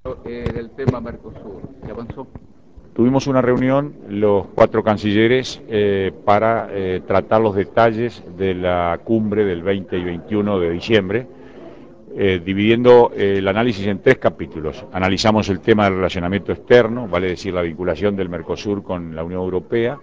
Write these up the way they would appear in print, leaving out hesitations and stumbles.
Del tema Mercosur, ¿se avanzó? Tuvimos una reunión, los 4 cancilleres, para tratar los detalles de la cumbre del 20 y 21 de diciembre, dividiendo el análisis en 3 capítulos. Analizamos el tema del relacionamiento externo, vale decir la vinculación del Mercosur con la Unión Europea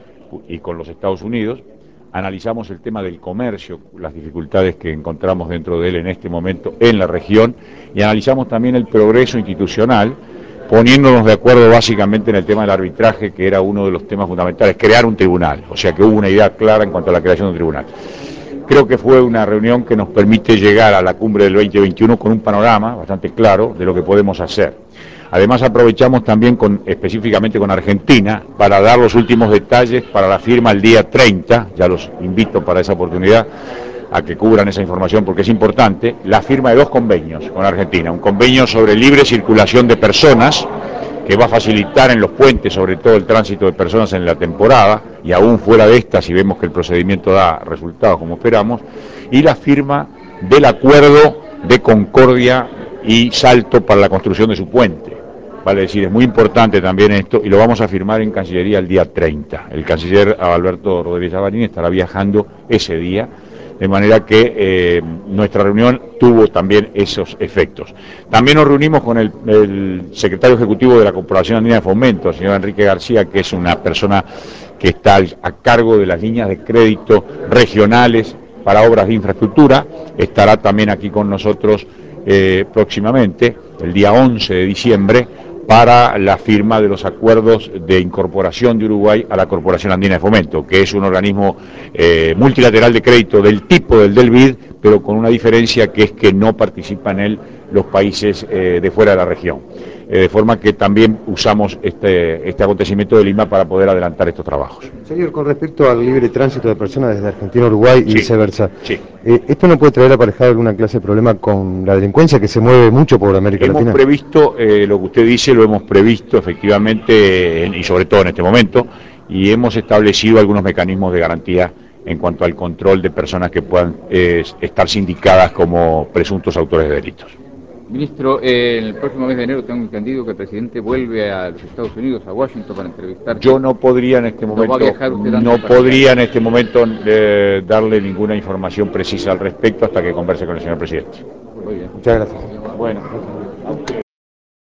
y con los Estados Unidos. Analizamos el tema del comercio, las dificultades que encontramos dentro de él en este momento en la región, y analizamos también el progreso institucional, poniéndonos de acuerdo básicamente en el tema del arbitraje, que era uno de los temas fundamentales, crear un tribunal, o sea que hubo una idea clara en cuanto a la creación de un tribunal. Creo que fue una reunión que nos permite llegar a la cumbre del 2021 con un panorama bastante claro de lo que podemos hacer. Además aprovechamos también específicamente con Argentina para dar los últimos detalles para la firma el día 30, ya los invito para esa oportunidad a que cubran esa información porque es importante, la firma de 2 convenios con Argentina, un convenio sobre libre circulación de personas, que va a facilitar en los puentes sobre todo el tránsito de personas en la temporada, y aún fuera de esta, si vemos que el procedimiento da resultados como esperamos, y la firma del acuerdo de Concordia y Salto para la construcción de su puente. Vale decir, es muy importante también esto, y lo vamos a firmar en Cancillería el día 30. El canciller Alberto Rodríguez Avarín estará viajando ese día, de manera que nuestra reunión tuvo también esos efectos. También nos reunimos con el secretario ejecutivo de la Corporación Andina de Fomento, el señor Enrique García, que es una persona que está a cargo de las líneas de crédito regionales para obras de infraestructura. Estará también aquí con nosotros próximamente, el día 11 de diciembre, para la firma de los acuerdos de incorporación de Uruguay a la Corporación Andina de Fomento, que es un organismo multilateral de crédito del tipo del BID, pero con una diferencia, que es que no participan en él los países de fuera de la región. De forma que también usamos este acontecimiento de Lima para poder adelantar estos trabajos. Señor, con respecto al libre tránsito de personas desde Argentina a Uruguay y viceversa, Sí. ¿esto no puede traer aparejado alguna clase de problema con la delincuencia que se mueve mucho por América Hemos Latina? previsto, lo que usted dice, lo hemos previsto efectivamente, y sobre todo en este momento, y hemos establecido algunos mecanismos de garantía en cuanto al control de personas que puedan estar sindicadas como presuntos autores de delitos. Ministro, el próximo mes de enero tengo entendido que el presidente vuelve a los Estados Unidos, a Washington, para entrevistarse. Yo no podría en este momento, ¿No va a viajar usted no antes para allá? podría en este momento darle ninguna información precisa al respecto hasta que converse con el señor presidente. Muy bien. Muchas gracias. Bueno.